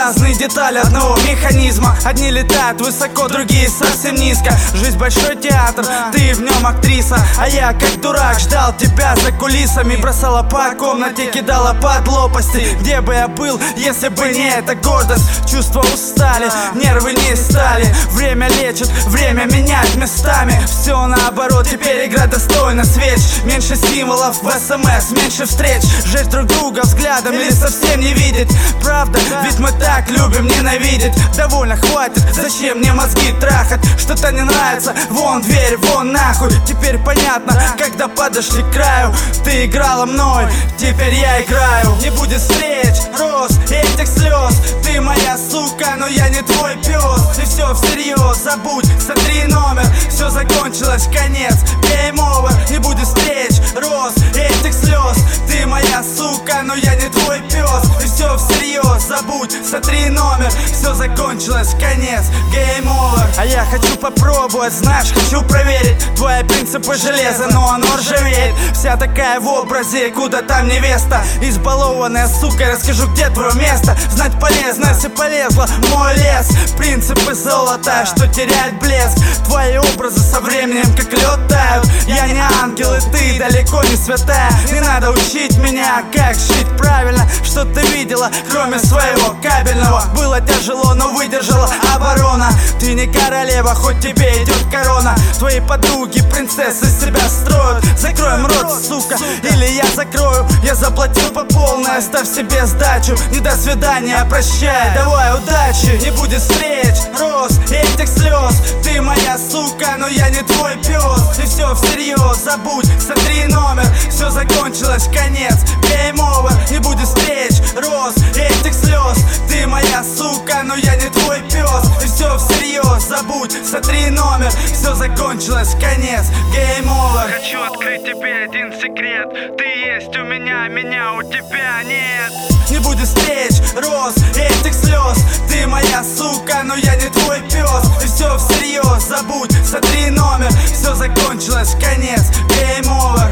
разные детали одного механизма. Одни летают высоко, другие совсем низко. Жизнь большой театр, ты в нем актриса, а я как дурак ждал тебя за кулисами. Бросала по комнате, кидала под лопасти. Где бы я был, если бы не эта гордость? Чувства устали, нервы не стали. Время лечит, время менять местами. Все наоборот, теперь игра достойна свеч. Меньше символов в СМС, меньше встреч. Жечь друг друга взглядом или совсем не видеть. Правда, ведь мы так любим ненавидеть. Довольно, хватит, зачем мне мозги трахать? Что-то не нравится, вон дверь, вон нахуй. Теперь понятно, когда подошли к краю. Ты играла мной, теперь я играю. Не будет встреч, роз, этих слез. Ты моя сука, но я не твой пес. И все всерьез, забудь, сотри номер. Все закончилось, конец, game over. Не будет встреч, роз, этих слез. Ты моя сука, но я не твой пес. И все всерьез, забудь, сотри номер. Все закончилось, конец, game over. А я хочу попробовать, знаешь, хочу проверить твои принципы железа, но оно ржавеет. Вся такая в образе, куда там невеста. Избалованная сука, расскажу, где твое место. Знать полезно, если полезла в мой лес. Принципы золота, что теряет блеск. Твои образы со временем как лед тают. Я не ангел, и ты далеко не святая. Не надо учить меня, как жить правильно. Что ты видела, кроме своего кабельного? Было тяжело, но выдержала оборона. Ты не королева, хоть тебе идет корона. Твои подруги, принцессы себя строят. Закроем рот, сука, или я закрою. Я заплатил по полной, оставь себе сдачу. Не до свидания, прощай, давай удачи. Не будет встреч, роз, этих слез. Ты моя сука, но я не твой пес. И все всерьез, забудь, сотри номер. Все закончилось, конец, game over. Не будет встреч, роз, этих слез. Ты моя сука, но я не твой пес. И все всерьез, забудь, сотри номер. Все закончилось, конец, game over. Хочу открыть тебе один секрет. Ты есть у меня, меня у тебя нет. Не будет встреч, роз, этих слез. Ты моя сука, но я не твой пес. И все всерьез, забудь, сотри номер. Все закончилось, конец, game over.